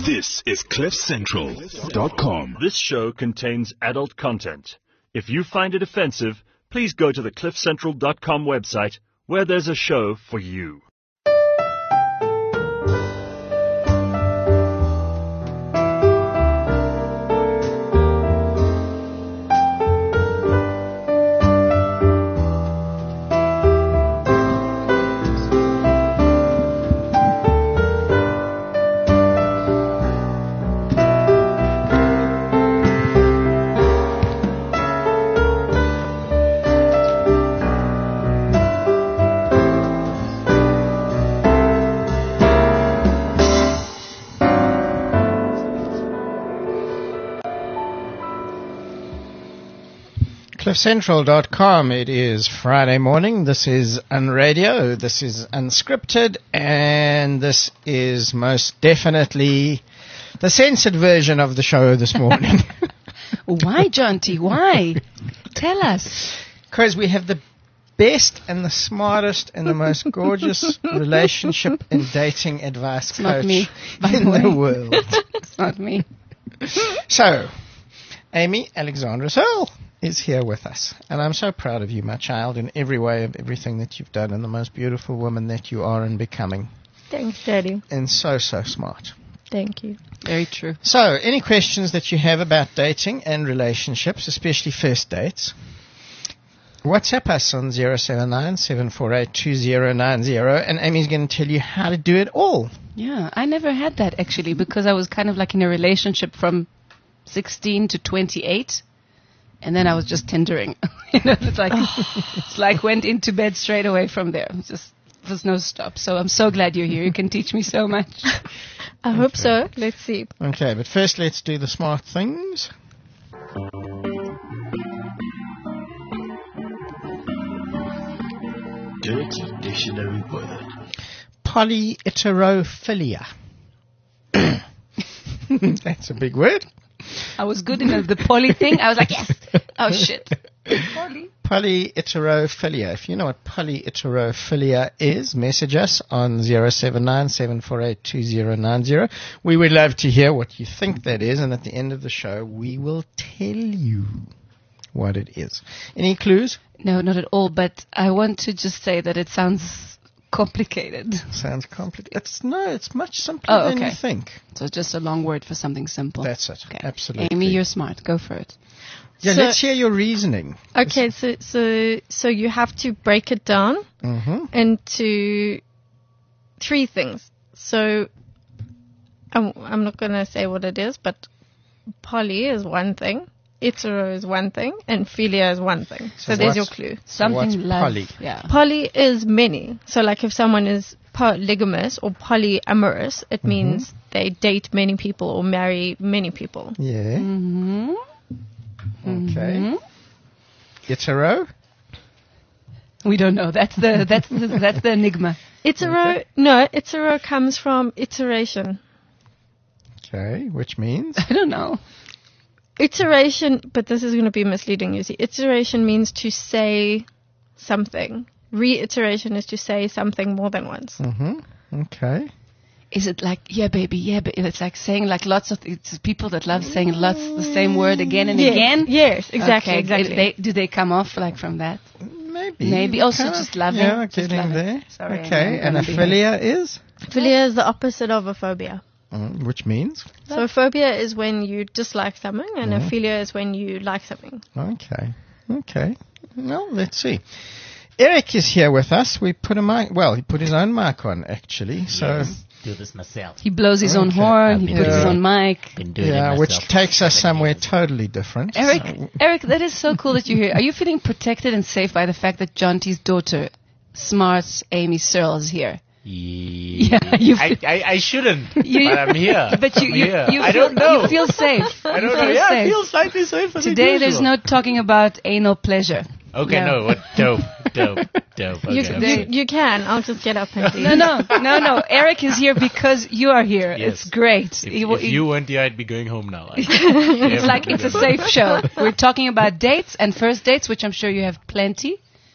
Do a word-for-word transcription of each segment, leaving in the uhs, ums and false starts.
This is cliff central dot com. This show contains adult content. If you find it offensive, please go to the cliff central dot com website where there's a show for you. cliff central dot com. It is Friday morning. This is Unradio. This is Unscripted. And this is most definitely the censored version of the show this morning. Why, John T? Why? Tell us. Because we have the best and the smartest and the most gorgeous relationship and dating advice It's coach not me, by in the, the way. world. It's not me. So, Amy Alexandra Searle is here with us. And I'm so proud of you, my child, in every way of everything that you've done and the most beautiful woman that you are and becoming. Thanks, Daddy. And so, so smart. Thank you. Very true. So, any questions that you have about dating and relationships, especially first dates, WhatsApp us on zero seven nine, seven four eight, two zero nine zero, and Amy's going to tell you how to do it all. Yeah, I never had that actually because I was kind of like in a relationship from sixteen to twenty-eight. And then I was just Tindering. you know, it's like it's like went into bed straight away from there. It just there's no stop. So I'm so glad you're here. You can teach me so much. I okay. hope so. Let's see. Okay, but first let's do the smart things. Dirty dictionary word. Polyheterophilia. That's a big word. I was good in the, the poly thing. I was like, yes. Oh, shit. Poly. Polyheterophilia. If you know what polyheterophilia is, message us on zero seven nine, seven four eight, two zero nine zero. We would love to hear what you think that is, and at the end of the show, we will tell you what it is. Any clues? No, not at all, but I want to just say that it sounds complicated. Sounds complicated. It's, no, it's much simpler oh, than okay. you think. So just a long word for something simple. That's it. Okay. Absolutely. Amy, you're smart. Go for it. Yeah, so, let's hear your reasoning. Okay, so so so you have to break it down mm-hmm. into three things. So I'm, I'm not going to say what it is, but poly is one thing, hetero is one thing, and philia is one thing. So, so there's your clue. Something so like poly? Yeah. Poly is many. So like if someone is polygamous or polyamorous, it mm-hmm. means they date many people or marry many people. Yeah. Mm-hmm. Okay. Mm-hmm. Hetero? We don't know. That's the that's the, that's the enigma. Hetero? Okay. No, hetero comes from iteration. Okay, which means? I don't know. Iteration, but this is going to be misleading, you see. Iteration means to say something. Reiteration is to say something more than once. Mm-hmm. Okay. Is it like, yeah, baby, yeah, but it's like saying like lots of, it's people that love saying lots the same word again and yes, again? Yes, exactly, okay. exactly. They, do they come off like from that? Maybe. Maybe. Also kind just of, loving. Yeah, just getting loving. there. Sorry, okay, and a philia is? Philia is the opposite of a phobia. Mm, which means? So a phobia is when you dislike something, and mm. a philia is when you like something. Okay. Okay. Well, let's see. Eric is here with us. We put a mic, well, he put his own mic on, actually. So yes, do this myself. He blows his okay. own horn, he puts yeah. his own mic. Been doing yeah, it which myself takes us somewhere years. totally different. Eric, so. Eric, that is so cool that you're here. Are you feeling protected and safe by the fact that John T's daughter, smart Amy Searle, is here? Yeah, yeah you I, I, I shouldn't, you, but I'm here. But you, I'm you, here. you I feel, don't know. You feel safe. I don't you know. Feel Yeah, safe. I feel slightly safer Today than there's no talking about anal pleasure. Okay, no, no what, dope, dope, dope. Okay, You, I'm you, sorry. you can. I'll just get up and leave. No, no, no, no. Eric is here because you are here. Yes. It's great. If, He- if he- you weren't here, I'd be going home now. it's like it's a safe show. We're talking about dates and first dates, which I'm sure you have plenty.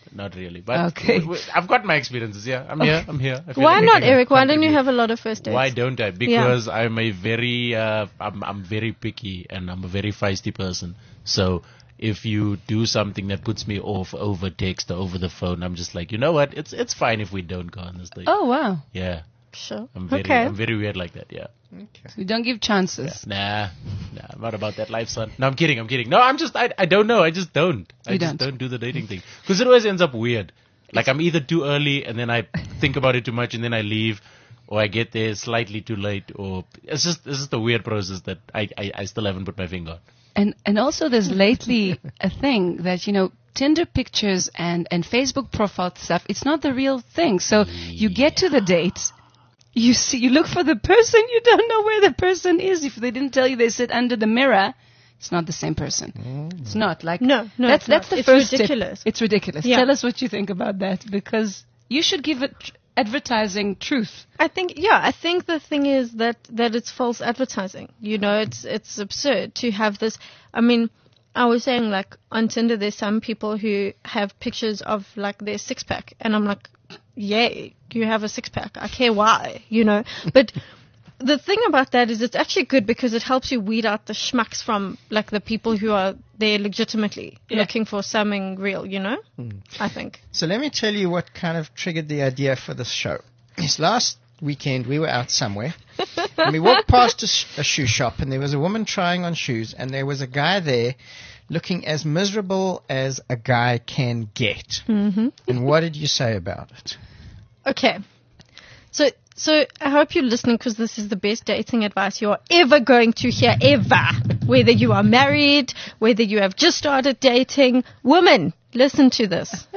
not really. But Okay. w- w- I've got my experiences. Yeah, I'm here. I'm here. I feel Why like I not, can Eric? Why don't you contribute. have a lot of first dates? Why don't I? Because I'm a very, uh, I'm, I'm very picky and I'm a very feisty person. So if you do something that puts me off over text or over the phone, I'm just like, you know what? It's it's fine if we don't go on this date. Oh, wow. Yeah, Sure. I'm very, okay. I'm very weird like that. Yeah. So you don't give chances. Nah, nah, I'm not about that life, son. No, I'm kidding. I'm kidding. No, I'm just, I, I don't know. I just don't. I You just don't. don't do the dating thing because it always ends up weird. Like I'm either too early and then I think about it too much and then I leave, or I get there slightly too late, or it's just, it's just a weird process that I, I, I still haven't put my finger on. And and also there's lately a thing that, you know, Tinder pictures and, and Facebook profile stuff, it's not the real thing. So you get to the date, you see, you look for the person, you don't know where the person is. If they didn't tell you they sit under the mirror, it's not the same person. It's not like No, no, That's it's that's not. the It's first ridiculous. tip. It's ridiculous. Yeah. Tell us what you think about that, because you should give it tr- advertising truth. I think, yeah, I think the thing is that, that it's false advertising. You know, it's, it's absurd to have this. I mean, I was saying, like, on Tinder, there's some people who have pictures of, like, their six pack. And I'm like, yay, you have a six pack. I care why, you know. But the thing about that is it's actually good because it helps you weed out the schmucks from, like, the people who are there legitimately Yeah. looking for something real, you know, I think. So let me tell you what kind of triggered the idea for this show. This last weekend we were out somewhere and we walked past a, sh- a shoe shop and there was a woman trying on shoes and there was a guy there looking as miserable as a guy can get. Mm-hmm. And what did you say about it? Okay. So, so I hope you're listening because this is the best dating advice you're ever going to hear, ever. Whether you are married, whether you have just started dating. Women, listen to this.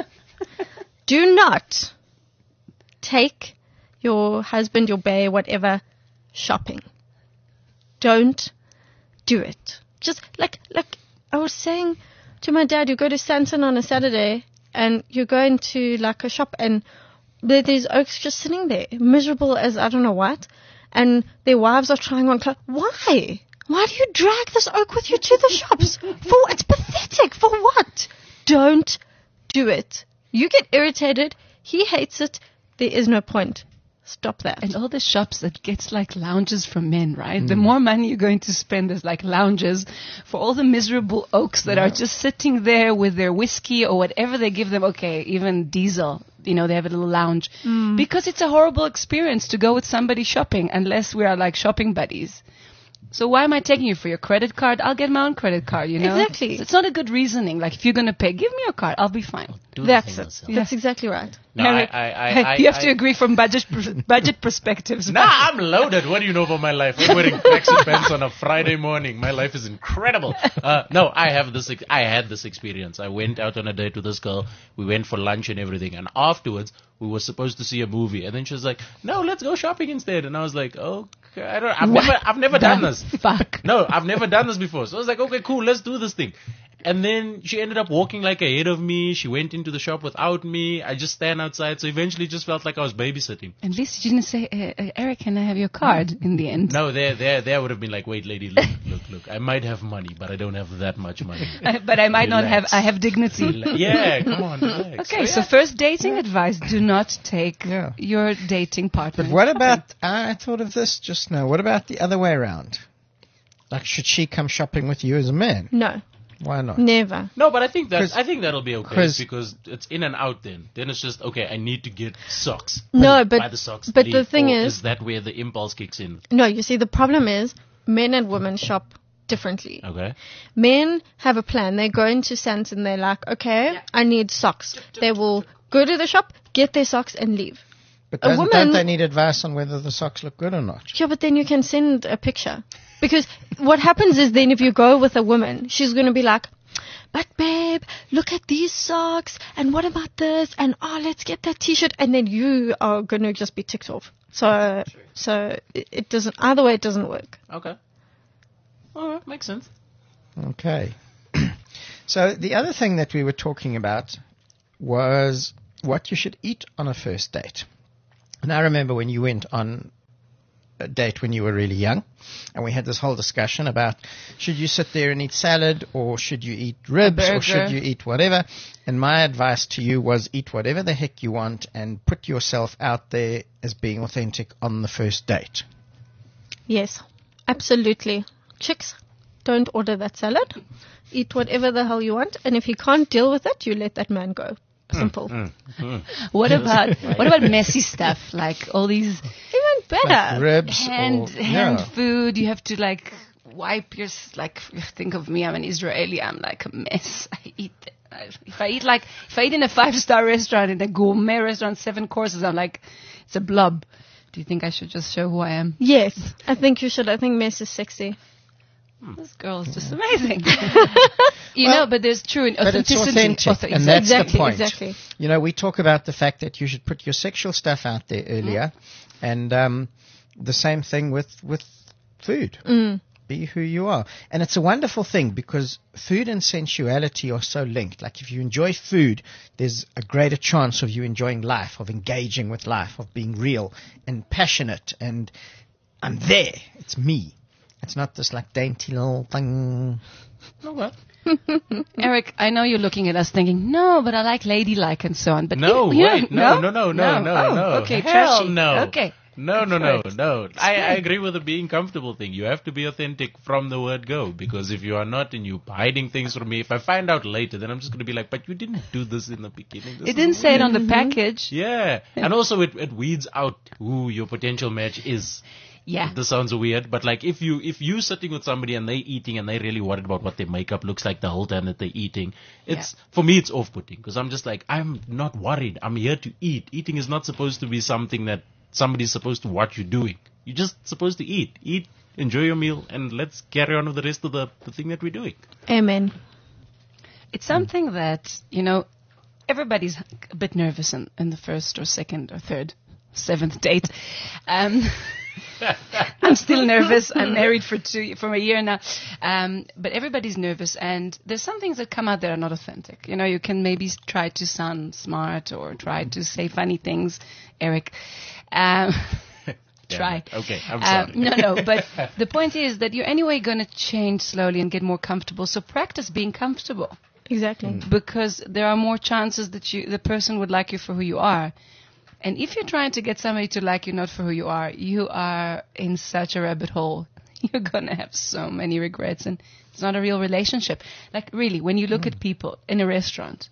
Do not take your husband, your bae, whatever, shopping. Don't do it. Just like, like I was saying to my dad, you go to Santon on a Saturday and you're going to like a shop and there- there's oaks just sitting there, miserable as I don't know what, and their wives are trying on clothes. Why? Why do you drag this oak with you to the shops? For it's pathetic. For what? Don't do it. You get irritated. He hates it. There is no point. Stop that. And all the shops that gets like lounges for men, right? The more money you're going to spend as like lounges for all the miserable oaks that are just sitting there with their whiskey or whatever they give them. Okay, even diesel, you know, they have a little lounge. Because it's a horrible experience to go with somebody shopping unless we are like shopping buddies. So why am I taking you for your credit card? I'll get my own credit card, you know? Exactly. So it's not a good reasoning. Like if you're going to pay, give me your card. I'll be fine. Do the That's thing it. myself. That's exactly right. No, I, Eric, I, I, I, you have I, to agree from budget pr- budget perspectives. Nah, I'm loaded. What do you know about my life? I'm wearing tracksuit pants on a Friday morning. My life is incredible. Uh, no, I have this. Ex- I had this experience. I went out on a date with this girl. We went for lunch and everything. And afterwards, we were supposed to see a movie. And then she was like, "No, let's go shopping instead." And I was like, "Okay, I don't. I've What never, I've never done the this. fuck? No, I've never done this before." So I was like, "Okay, cool. Let's do this thing." And then she ended up walking like ahead of me. She went into the shop without me. I just stand outside. So eventually, it just felt like I was babysitting. At least you didn't say, uh, uh, Eric, can I have your card in the end? No, there, there, there would have been like, wait, lady, look, look, look. I might have money, but I don't have that much money. Uh, but I might not have, Relax. I have dignity. Rela- yeah, come on, relax. Okay, so first dating advice, do not take Yeah. your dating partner. But what about, I thought of this just now, what about the other way around? Like, should she come shopping with you as a man? No, Why not? never. No, but I think that 'Cause- I think that'll be okay 'cause- because it's in and out. Then, then it's just okay. I need to get socks. No, Buy but the socks. but leave. the thing Or is, is that where the impulse kicks in? no. You see, the problem is men and women shop differently. Okay. Men have a plan. They go into Santon. They're like, okay, I need socks. They will go to the shop, get their socks, and leave. But a doesn't, woman- don't they need advice on whether the socks look good or not? Yeah, but then you can send a picture. Because what happens is then if you go with a woman, she's going to be like, but babe, look at these socks, and what about this, and oh, let's get that t-shirt, and then you are going to just be ticked off. So, so it, it doesn't, either way it doesn't work. Okay. All right, makes sense. Okay. So the other thing that we were talking about was what you should eat on a first date. And I remember when you went on a date when you were really young, and we had this whole discussion about should you sit there and eat salad, or should you eat ribs, or should burger. you eat whatever. And my advice to you was eat whatever the heck you want and put yourself out there as being authentic on the first date. Yes, absolutely. Chicks, don't order that salad. Eat whatever the hell you want, and if he can't deal with it, you let that man go. Simple. Mm, mm. What about what about messy stuff like all these Even better. Like ribs hand or hand yeah. food? You have to like wipe your s- like. Think of me. I'm an Israeli. I'm like a mess. I eat. I, if I eat like if I eat in a five star restaurant, in a gourmet restaurant, seven courses, I'm like it's a blob. Do you think I should just show who I am? Yes, I think you should. I think mess is sexy. This girl is just amazing. you Well, know, but there's true in But it's authenticity. authentic, Auth- and that's exactly, the point. exactly. You know, we talk about the fact that you should put your sexual stuff out there earlier, and um, the same thing with with food. Mm. Be who you are, and it's a wonderful thing because food and sensuality are so linked. Like if you enjoy food, there's a greater chance of you enjoying life, of engaging with life, of being real and passionate. And I'm there. It's me. It's not this like dainty little thing. Eric, I know you're looking at us thinking, no, but I like ladylike and so on. But No, you, wait, no, no, no, no, no, Oh, no. Okay, Hell trashy. no. Okay. No, no, Go no, for it. no. I, I agree with the being comfortable thing. You have to be authentic from the word go, because if you are not and you're hiding things from me, if I find out later, then I'm just going to be like, but you didn't do this in the beginning. This It is didn't say it on the Mm-hmm. package. Yeah. And also it, it weeds out who your potential match is. Yeah. This sounds weird, but like if you if you sitting with somebody and they eating and they really worried about what their makeup looks like the whole time that they're eating, it's for me it's off-putting because I'm just like I'm not worried. I'm here to eat. Eating is not supposed to be something that somebody's supposed to watch you doing. You're just supposed to eat, eat, enjoy your meal, and let's carry on with the rest of the, the thing that we're doing. Amen. It's something that, you know, everybody's a bit nervous in, in the first or second or third, seventh date. Um, I'm still nervous. I'm married for two for a year now, um, but everybody's nervous, and there's some things that come out that are not authentic. You know, you can maybe s- try to sound smart or try to say funny things, Eric. Um, try. Damn it. Okay, I'm Um, sorry. no, no, but the point is that you're anyway going to change slowly and get more comfortable. So practice being comfortable, Exactly. because there are more chances that you the person would like you for who you are. And if you're trying to get somebody to like you not for who you are, you are in such a rabbit hole. You're going to have so many regrets, and it's not a real relationship. Like, really, when you look at people in a restaurant,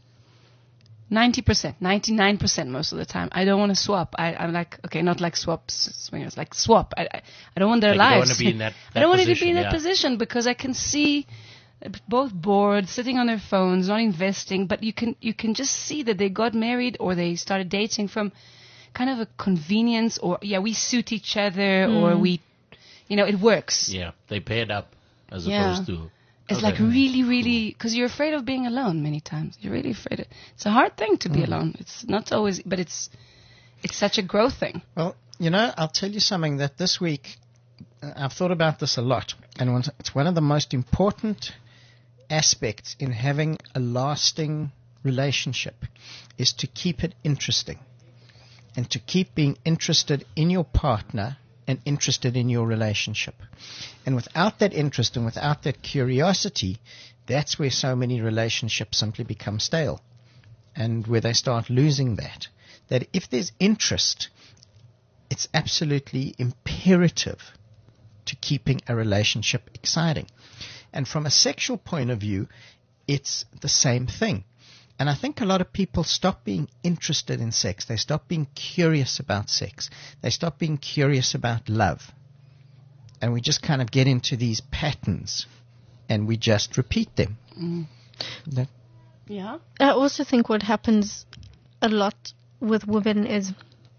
ninety percent, ninety-nine percent most of the time, I don't want to swap. I, I'm like, okay, not like swap swingers, like swap. I, I, I don't want their Like, you don't lives. wanna be in that- I that don't want to be position, in that yeah. position because I can see both bored, sitting on their phones, not investing, but you can you can just see that they got married or they started dating from kind of a convenience, or yeah, we suit each other, or we, you know, it works. Yeah, they paired up as Yeah. opposed to. It's Okay. like really, really, because you're afraid of being alone many times. You're really afraid. Of, it's a hard thing to be alone. It's not always, but it's it's such a growth thing. Well, you know, I'll tell you something that this week uh, I've thought about this a lot, and one- it's one of the most important aspects in having a lasting relationship is to keep it interesting and to keep being interested in your partner and interested in your relationship. And without that interest and without that curiosity, that's where so many relationships simply become stale and where they start losing that. That if there's interest, it's absolutely imperative to keeping a relationship exciting. And from a sexual point of view, it's the same thing. And I think a lot of people stop being interested in sex. They stop being curious about sex. They stop being curious about love. And we just kind of get into these patterns and we just repeat them. That- Yeah. I also think what happens a lot with women is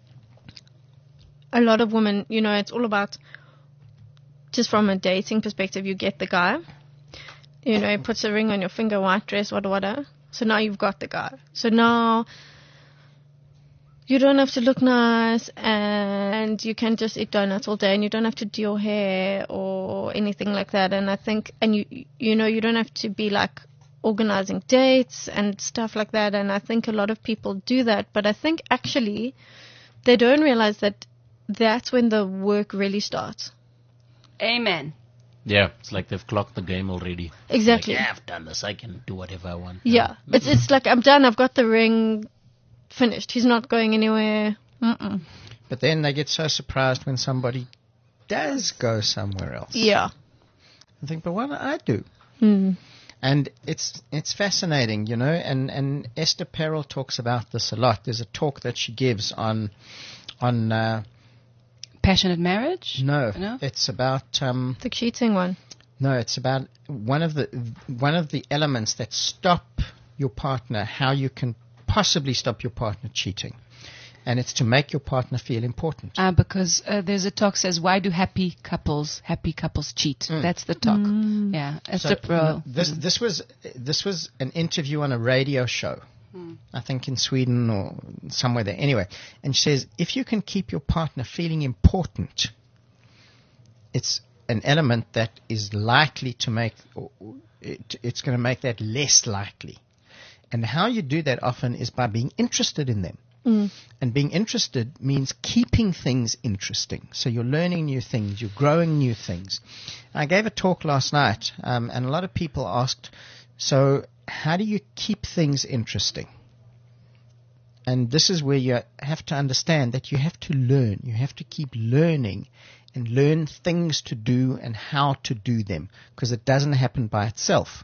a lot of women, you know, it's all about just from a dating perspective, you get the guy, you know, he puts a ring on your finger, white dress, whatever, whatever. So now you've got the guy. So now you don't have to look nice and you can just eat donuts all day and you don't have to do your hair or anything like that. And I think, and you, you know, you don't have to be like organizing dates and stuff like that. And I think a lot of people do that, but I think actually they don't realize that that's when the work really starts. Amen. Yeah, it's like they've clocked the game already. Exactly. Like, yeah, I've done this. I can do whatever I want. Yeah, it's it's like I'm done. I've got the ring finished. He's not going anywhere. Mm-mm. But then they get so surprised when somebody does go somewhere else. Yeah. I think, but what do I do? Mm. And it's it's fascinating, you know, and, and Esther Perel talks about this a lot. There's a talk that she gives on, on uh, Passionate marriage? no, No? it's about, um, The cheating one. no, it's about one of the one of the elements that stop your partner, how you can possibly stop your partner cheating. And it's to make your partner feel important. Uh, because uh, there's a talk says, why do happy couples, happy couples cheat? That's the talk. Yeah. Esther So, Perel. no, this this was this was an interview on a radio show, I think in Sweden or somewhere there. Anyway, and she says if you can keep your partner feeling important, it's an element that is likely to make or it, it's going to make that less likely. And how you do that often is by being interested in them. Mm. And being interested means keeping things interesting. So you're learning new things, you're growing new things. I gave a talk last night, um, and a lot of people asked, so how do you keep things interesting? And this is where you have to understand that you have to learn. You have to keep learning and learn things to do and how to do them, because it doesn't happen by itself.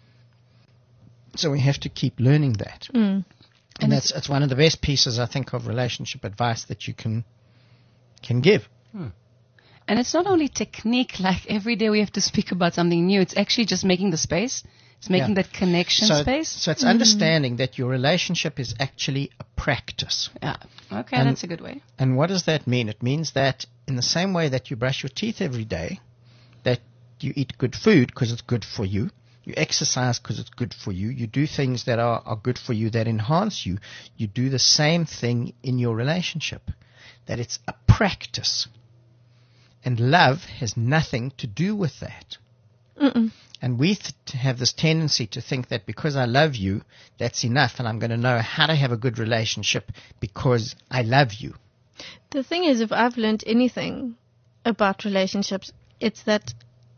So we have to keep learning that. Mm. And that's it's one of the best pieces, I think, of relationship advice that you can can give. And it's not only technique, like every day we have to speak about something new. It's actually just making the space. It's making Yeah. that connection So, space. so it's understanding that your relationship is actually a practice. Yeah. Okay, And- that's a good way. And what does that mean? It means that in the same way that you brush your teeth every day, that you eat good food because it's good for you, you exercise because it's good for you, you do things that are, are good for you, that enhance you, you do the same thing in your relationship, that it's a practice. And love has nothing to do with that. Mm-mm. And we th- have this tendency to think that because I love you, that's enough, and I'm going to know how to have a good relationship because I love you. The thing is, if I've learned anything about relationships, it's that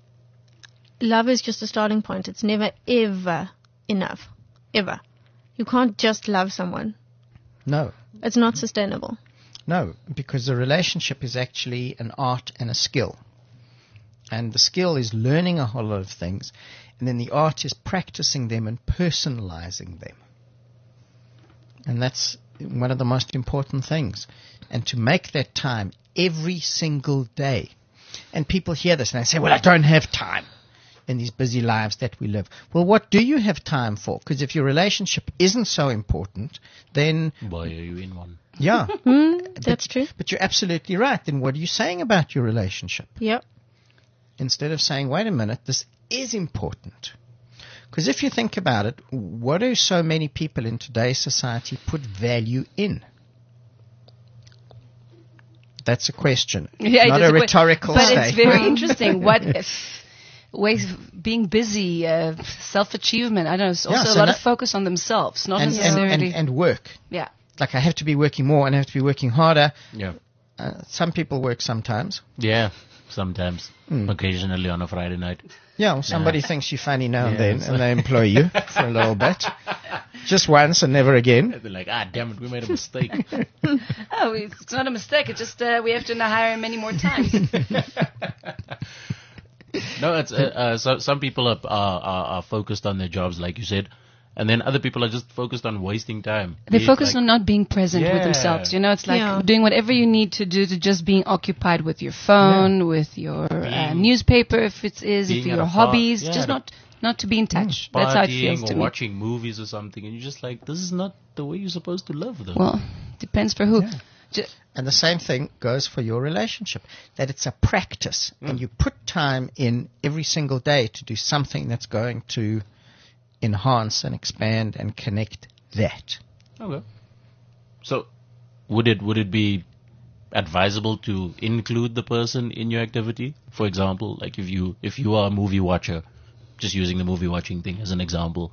love is just a starting point. It's never, ever enough. Ever. You can't just love someone. No, It's not sustainable. no, because the relationship is actually an art and a skill. And the skill is learning a whole lot of things, and then the art is practicing them and personalizing them. And that's one of the most important things. And to make that time every single day. And people hear this and they say, well, I don't have time in these busy lives that we live. Well, what do you have time for? Because if your relationship isn't so important, then, Boy, are you in one. yeah. Mm, that's but, true. But you're absolutely right. Then what are you saying about your relationship? Yep. Instead of saying, wait a minute, this is important. Because if you think about it, what do so many people in today's society put value in? That's a question. Yeah, Not it is a que- rhetorical But statement. it's very interesting. What if ways of being busy, uh, self-achievement, I don't know, it's also Yeah, a so lot no- of focus on themselves, not and, and, necessarily. and, and work. yeah. Like I have to be working more and I have to be working harder. Yeah. Uh, some people work sometimes. Yeah, sometimes. Occasionally on a Friday night. Yeah, well, somebody thinks you're funny now and Yes. then and they employ you for a little bit. Just once and never again. They're like, ah, damn it, we made a mistake. Oh, it's not a mistake. It's just uh, we have to now hire him many more times. No, it's uh, uh, so, some people are, are, are, are focused on their jobs, like you said, and then other people are just focused on wasting time. They Be it focus like- on not being present with Yeah. themselves. You know, it's like Yeah. doing whatever you need to do to just being occupied with your phone, with your uh, Being- newspaper, if it is, if being at your a par- hobbies, yeah, just the- not not to be in touch. That's how it feels partying to or me. watching movies or something, and you're just like, this is not the way you're supposed to live, though. Well, depends for who. Yeah. Ju- And the same thing goes for your relationship, that it's a practice and you put time in every single day to do something that's going to enhance and expand and connect that. Okay. So, would it would it be advisable to include the person in your activity? For example, like if you if you are a movie watcher, just using the movie watching thing as an example,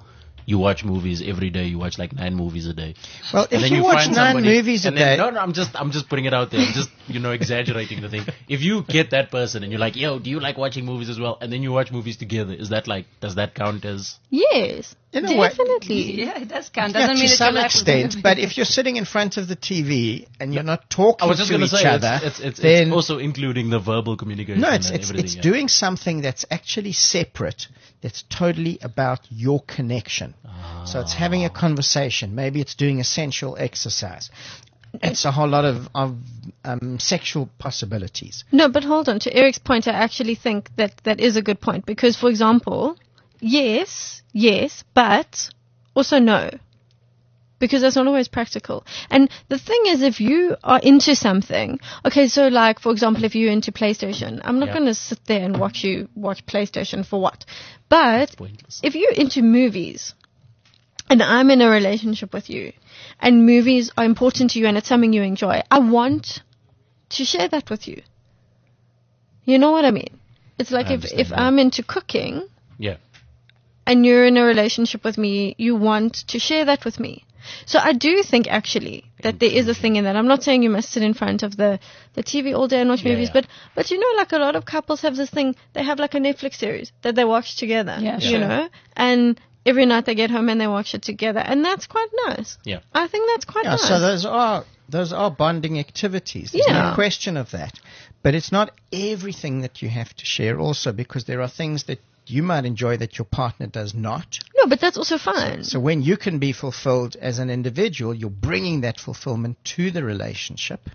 you watch movies every day. You watch like nine movies a day. Well, And if then you, you watch find nine somebody- movies a and then- day, No, no, I'm just, I'm just putting it out there. I'm just, you know, exaggerating the thing. If you get that person and you're like, yo, do you like watching movies as well? And then you watch movies together. Is that like, does that count as? Yes, In a way- definitely. Yeah, it does count. yeah, Doesn't to mean that some you like the extent, movie. but if you're sitting in front of the T V and you're not talking I was just to going each to say, other, it's, it's, it's, then it's also including the verbal communication. no, it's and it's everything, it's yeah. doing something that's actually separate. That's totally about your connection. So it's having a conversation. Maybe it's doing a sensual exercise. It's a whole lot of of um, sexual possibilities. No, but hold on. To Eric's point, I actually think that that is a good point because, for example, yes, yes, but also no. Because that's not always practical. And the thing is, if you are into something, okay, so like, for example, if you're into PlayStation, I'm not Yeah. going to sit there and watch you watch PlayStation for what? But Pointless. if you're into movies, and I'm in a relationship with you, and movies are important to you and it's something you enjoy, I want to share that with you. You know what I mean? It's like I if, understand, if yeah. I'm into cooking Yeah. and you're in a relationship with me, you want to share that with me. So I do think actually that there is a thing in that. I'm not saying you must sit in front of the, the T V all day and watch Yeah, movies, yeah. but but you know, like a lot of couples have this thing. They have like a Netflix series that they watch together. Yeah, you sure. know, and every night they get home and they watch it together, and that's quite nice. Yeah. I think that's quite Yeah, nice. so those are those are bonding activities. There's Yeah. no question of that. But it's not everything that you have to share also, because there are things that you might enjoy that your partner does not. no, but that's also fun. So when you can be fulfilled as an individual, you're bringing that fulfillment to the relationship.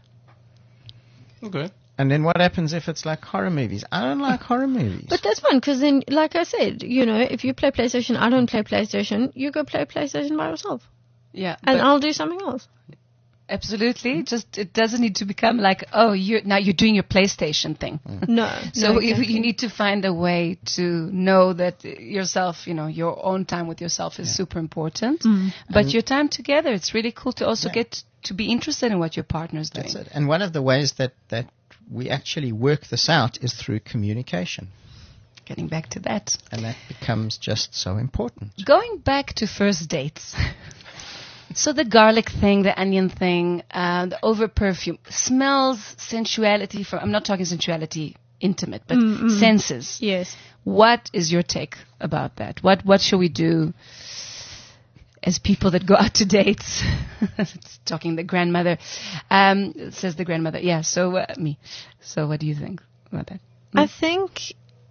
Okay. And then what happens if it's like horror movies? I don't like horror movies. But that's fun because then, like I said, you know, if you play PlayStation, I don't play PlayStation. You go play PlayStation by yourself, yeah, and but I'll do something else. absolutely. Just it doesn't need to become like, oh, you now you're doing your PlayStation thing. No, So no, you, exactly. you need to find a way to know that yourself, you know, your own time with yourself is super important. But your time together, it's really cool to also Yeah. get to be interested in what your partner's doing. That's it. And one of the ways that, that we actually work this out is through communication. Getting back to that. And that becomes just so important. Going back to first dates. So the garlic thing, the onion thing, uh, the over perfume, smells, sensuality. From I'm not talking sensuality intimate, but senses. Yes. What is your take about that? What what should we do as people that go out to dates? It's talking the grandmother, um, says the grandmother. Yeah. So uh, me. So what do you think about that? I think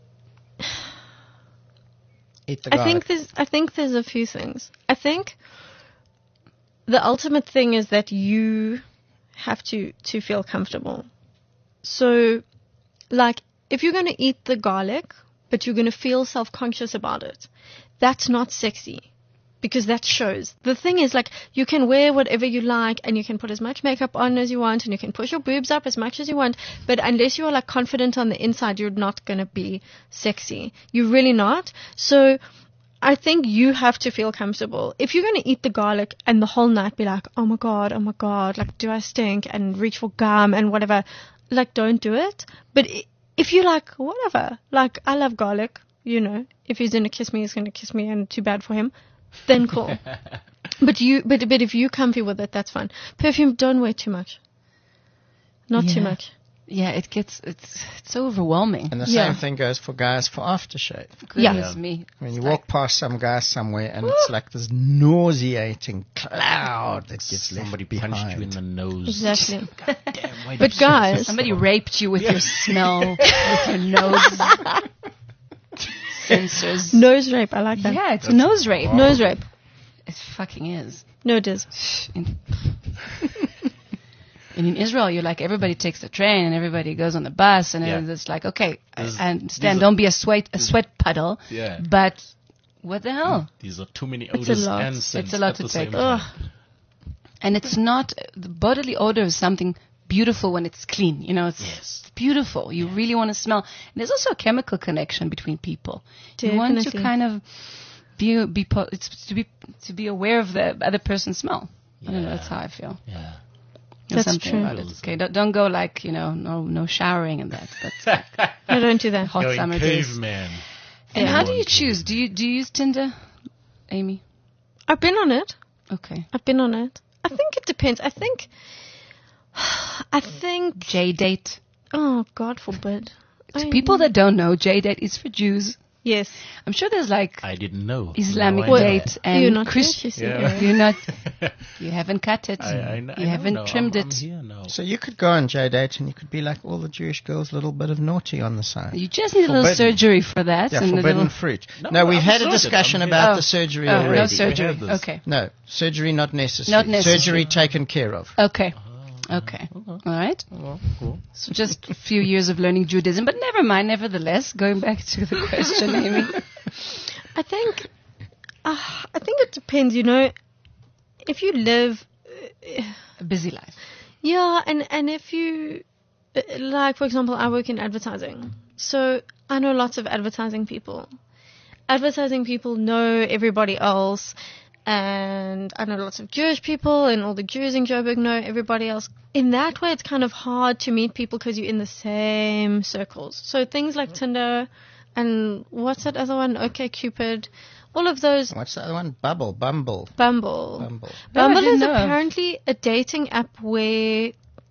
Eat the I garlic. think there's I think there's a few things. I think the ultimate thing is that you have to to feel comfortable. So, like, if you're going to eat the garlic, but you're going to feel self-conscious about it, that's not sexy. Because that shows. The thing is, like, you can wear whatever you like and you can put as much makeup on as you want and you can push your boobs up as much as you want. But unless you're, like, confident on the inside, you're not going to be sexy. You're really not. So I think you have to feel comfortable. If you're going to eat the garlic and the whole night be like, oh, my God, oh, my God, like, do I stink? And reach for gum and whatever. Like, don't do it. But i- if you're like, whatever, like, I love garlic, you know, if he's going to kiss me, he's going to kiss me and too bad for him. Then cool. but you, but but if you're comfy with it, that's fine. Perfume, don't wear too much. Not too Yeah. much. Yeah, it gets it's it's so overwhelming. And the Yeah. same thing goes for guys for aftershave. Goodness Yeah. me. When you It's walk like- past some guy somewhere and it's like this nauseating cloud that gets left Somebody behind. punched you in the nose. Exactly. Damn, why But did you say guys- this? somebody raped you with your smell, with your nose sensors. Nose rape, I like that. Yeah, it's nose rape. Nose rape. It fucking is. No, it is. In, and in Israel, you're like, everybody takes the train and everybody goes on the bus, and Yeah. it's like, okay, I This- I understand, these are- don't be a sweat a sweat puddle, Yeah. but what the hell? These are too many It's a odors lot. and It's scents a lot at to the take. same time. Ugh. And it's not, the bodily odor is something beautiful when it's clean, you know, it's Yes. beautiful. You really want to smell. And there's also a chemical connection between people. You want to Definitely. kind of be, be, po- it's to be, to be aware of the other person's smell. I don't know, that's how I feel. Yeah. There's That's something true. about it. Okay, don't, don't go like, you know, no, no showering and that. That's like No, don't do that. hot Going summer days. caveman. And Yeah. how do you choose? Do you, do you use Tinder, Amy? I've been on it. Okay. I've been on it. I think it depends. I think, I think, J-date. oh, God forbid. To I- people that don't know, J-date is for Jews. Yes. I'm sure there's like I didn't know. Islamic Now I know. date and You're not Christian. Jewish, you see. Yeah. You're not. You haven't cut it. I, I, kn- I you know haven't now. trimmed I'm, it. I'm here now. So you could go on J-Date and you could be like all the Jewish girls, little bit of naughty on the side. You just need a little Forbidden. surgery for that. Yeah, and a forbidden little, fruit. No, No, we've I'm had a sorted. discussion I'm here. about Oh. the surgery oh, already. no surgery. We had this. Okay. No, surgery not necessary. Not necessary. Surgery taken care of. Okay. Okay. All right. Oh, cool. So just a few years of learning Judaism, but never mind. Nevertheless, going back to the question, Amy. I think, uh, I think it depends, you know, if you live, uh, A busy life. yeah, and, and if you, uh, like, for example, I work in advertising, so I know lots of advertising people. Advertising people know everybody else, and I know lots of Jewish people, and all the Jews in Joburg know everybody else. In that way, it's kind of hard to meet people because you're in the same circles. So things like Tinder, and what's that other one? OkCupid, all of those. What's the other one? Bubble, Bumble. Bumble. Bumble. No, I Bumble didn't is know. apparently a dating app where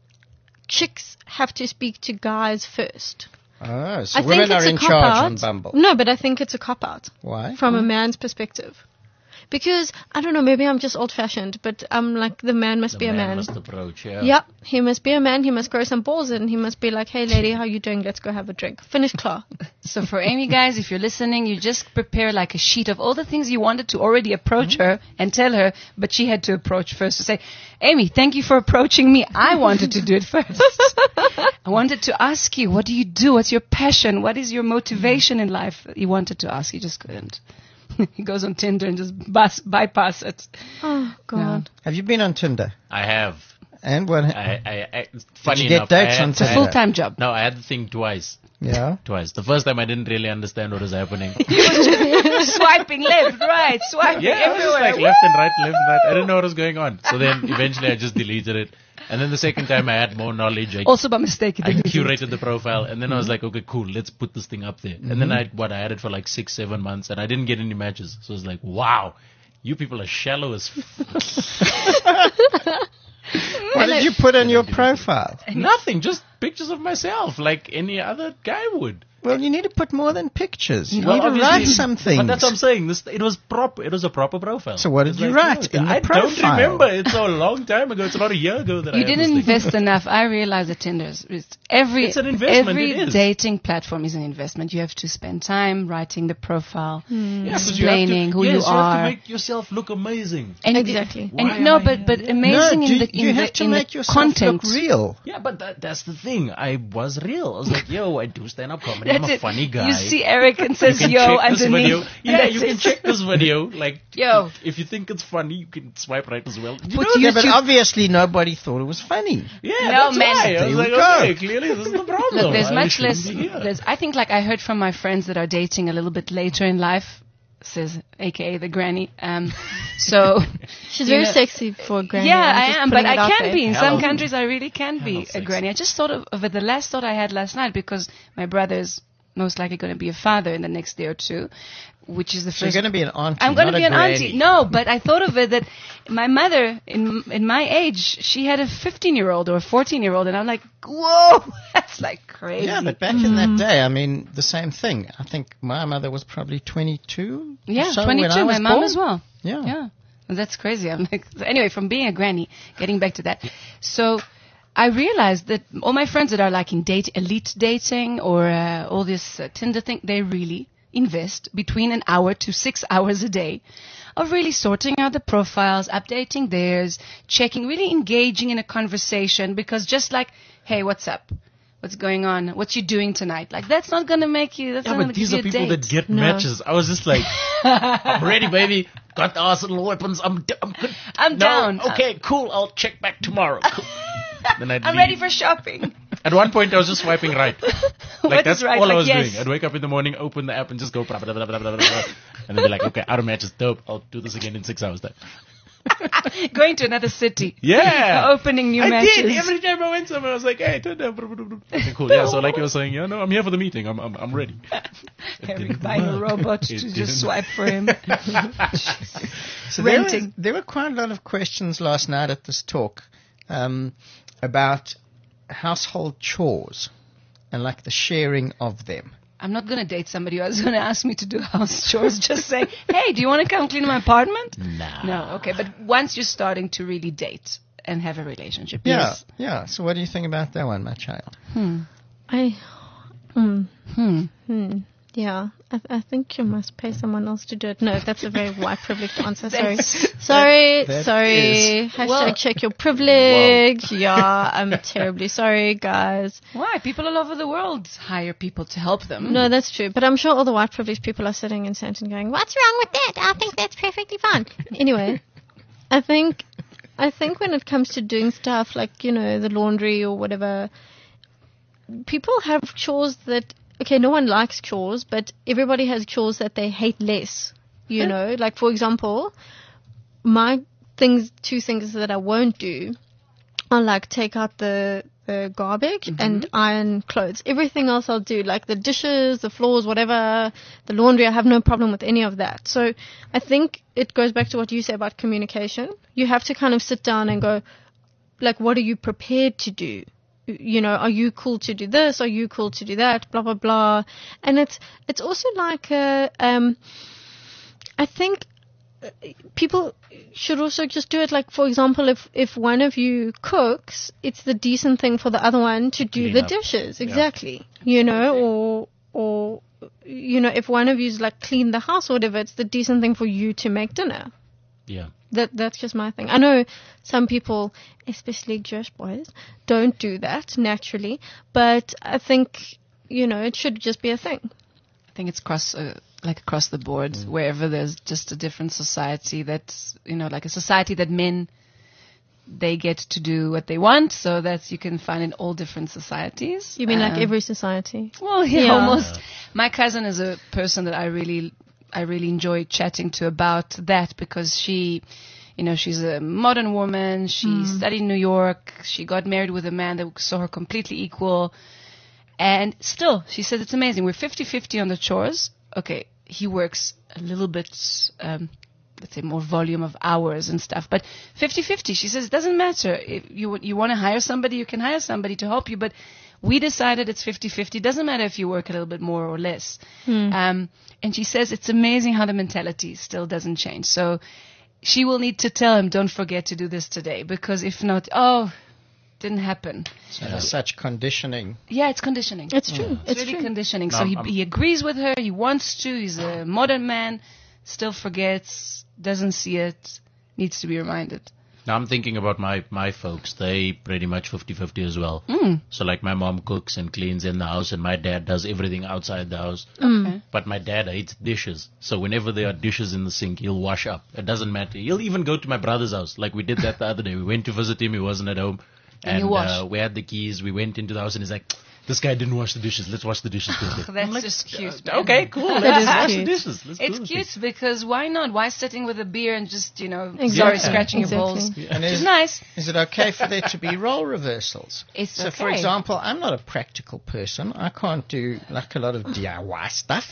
chicks have to speak to guys first. Oh, so I women think it's are a in cop charge out. on Bumble. No, but I think it's a cop out Why? from a man's perspective. Because, I don't know, maybe I'm just old-fashioned, but I'm like, the man must The be a man man. must approach, yeah. Yep, he must be a man, he must grow some balls and he must be like, hey lady, how you doing? Let's go have a drink. Finish klar. So for Amy, guys, if you're listening, you just prepare like a sheet of all the things you wanted to already approach her and tell her, but she had to approach first to say, Amy, thank you for approaching me. I wanted to do it first. I wanted to ask you, what do you do? What's your passion? What is your motivation in life? You wanted to ask, you just couldn't. He goes on Tinder and just bus, bypass it. Oh, God. Have you been on Tinder? I have. And what? I, I, I, funny you get enough, dates I had, on It's a Tinder? full-time job. No, I had the thing twice. Yeah. Twice. The first time I didn't really understand what was happening. Swiping left, right, swiping Yeah, I was just everywhere. like left and right, left and right. I didn't know what was going on. So then eventually I just deleted it. And then the second time I had more knowledge. I, Also by mistake. you I didn't do it. curated the profile and then I was like, okay, cool, let's put this thing up there. And then I, what, I had it for like six, seven months and I didn't get any matches. So I was like, wow, you people are shallow as f- What did you put on your profile? nothing, just pictures of myself like any other guy would. Well, you need to put more than pictures. You Well, need to obviously- write something. But that's what I'm saying. This, it was proper. It was a proper profile. So what did It's you like, write no, in the I profile? don't remember. It's a long time ago. It's about a year ago that I You had didn't this thing. invest enough. I realize that Tinder is is every It's an investment, every it is. dating platform is an investment. You have to spend time writing the profile, Yeah, 'cause you have explaining to, who yes, you you have are. to make yourself look amazing. and Exactly. And Why no, am I but here? but no, amazing do in the you in have the, to in make the yourself content. look real. Yeah, but that, that's the thing. I was real. I was like, yo, I do stand up comedy. That's I'm a it. funny guy. You see Eric and You says can yo check this underneath. video. Yeah, That's you can it. check this video. Like, Yo. if you think it's funny, you can swipe right as well. You Put know, you- Yeah, but YouTube- obviously nobody thought it was funny. yeah, No, that's man. why. I There was you like, go. okay, clearly this is the problem. Look, there's I much shouldn't less. be here. There's, I think, like I heard from my friends that are dating a little bit later in life, says A K A the granny. Um, so She's You very know- sexy for a granny. yeah, I'm I just am, but putting I it out can there. be in Hello. some countries. I really can be Hello, a sexy. granny. I just thought of, of it. The last thought I had last night because my brother's most likely going to be a father in the next day or two, which is the So you're first. going to be an auntie. I'm going to not be a an granny. auntie. No, but I thought of it that my mother, in in my age, she had a fifteen year old or a fourteen year old, and I'm like, whoa, that's like crazy. Yeah, but back in that day, I mean, the same thing. I think my mother was probably twenty-two. Yeah, so twenty-two. When I was My mom born. as well. Yeah. Yeah. Well, that's crazy. I'm like, so anyway, from being a granny, getting back to that. So I realized that all my friends that are like in date, elite dating or uh, all this uh, Tinder thing, they really invest between an hour to six hours a day of really sorting out the profiles, updating theirs, checking, really engaging in a conversation because just like, hey, what's up? What's going on? What you doing tonight? Like, that's not going to make you, that's Yeah, not but going to these give are you a people date. that get No. matches. I was just like, I'm ready, baby. Got the arsenal weapons. I'm, d- I'm good. I'm No, down. Okay, cool. I'll check back tomorrow. Cool. Then I'd I'm leave. ready for shopping. At one point, I was just swiping right. Like What that's is right? all I Like, was yes. doing. I'd wake up in the morning, open the app, and just go blah, blah, blah, blah, blah, blah, blah. And then be like, okay, out of matches, dope. I'll do this again in six hours. Time. Going to another city. Yeah. Opening new I matches. did. Every time I went somewhere, I was like, hey, turn down. Okay, cool. Yeah, so like you were saying, yeah, no, I'm here for the meeting. I'm, I'm, I'm ready. Eric buying a robot It to didn't. just swipe for him. So there, was, renting. there were quite a lot of questions last night at this talk um, about household chores and like the sharing of them. I'm not going to date somebody who's going to ask me to do house chores. Just say, hey, do you want to come clean my apartment? Nah. No, okay. But once you're starting to really date and have a relationship, Yeah, yes. yeah. So what do you think about that one, my child? I, mm, Hmm. hmm, yeah, I, I think you must pay someone else to do it. No, that's a very white privileged answer. Sorry, sorry, that sorry. is- Hashtag Well- check your privilege. Yeah, I'm terribly sorry, guys. Why? People all over the world hire people to help them. No, that's true. But I'm sure all the white privileged people are sitting in Santon going, "What's wrong with that? I think that's perfectly fine." Anyway, I think, I think when it comes to doing stuff like, you know, the laundry or whatever, people have chores that, okay, no one likes chores, but everybody has chores that they hate less. You know, like for example, my things, two things that I won't do are like take out the, the garbage and iron clothes. Everything else I'll do, like the dishes, the floors, whatever, the laundry, I have no problem with any of that. So I think it goes back to what you say about communication. You have to kind of sit down and go, like, what are you prepared to do? You know, are you cool to do this? Are you cool to do that? Blah, blah, blah. And it's, it's also like, uh, um, I think uh, people should also just do it. Like, for example, if, if one of you cooks, it's the decent thing for the other one to do Clean the up. dishes. Exactly. You know, or, or, you know, if one of you's like clean the house or whatever, it's the decent thing for you to make dinner. Yeah. That that's just my thing. I know some people, especially Jewish boys, don't do that naturally, but I think, you know, it should just be a thing. I think it's across, uh, like across the board, wherever there's just a different society that's, you know, like a society that men, they get to do what they want. So that's, you can find in all different societies. You mean like Um, every society? Well, yeah, Yeah. almost. My cousin is a person that I really, I really enjoy chatting to about that because she, you know, she's a modern woman. She studied in New York. She got married with a man that saw her completely equal. And still, she says it's amazing. We're fifty-fifty on the chores. Okay, he works a little bit, um, let's say, more volume of hours and stuff. But fifty-fifty, she says, it doesn't matter. If you you want to hire somebody, you can hire somebody to help you. But we decided it's fifty-fifty. It doesn't matter if you work a little bit more or less. Um, and she says it's amazing how the mentality still doesn't change. So she will need to tell him, don't forget to do this today. Because if not, oh, didn't happen. So there's such conditioning. Yeah, it's conditioning. It's true. It's, It's really true. conditioning. No, so he, I'm- he agrees with her. He wants to. He's a modern man. Still forgets. Doesn't see it. Needs to be reminded. Now I'm thinking about my, my folks. They pretty much fifty-fifty as well. So like my mom cooks and cleans in the house and my dad does everything outside the house. Okay. But my dad hates dishes. So whenever there are dishes in the sink, he'll wash up. It doesn't matter. He'll even go to my brother's house. Like we did that the other day. We went to visit him. He wasn't at home. And And you wash. uh, we had the keys. We went into the house and he's like, this guy didn't wash the dishes. Let's wash the dishes. together." That's just cute. man. Okay, cool. That Let's is wash the cute. dishes. Let's do It's the cute thing. because why not? Why sitting with a beer and just, you know, Exactly. sorry, scratching your Exactly. balls? And Which is, is nice. is it okay for there to be role reversals? It's So, for okay. example, I'm not a practical person. I can't do like a lot of D I Y stuff.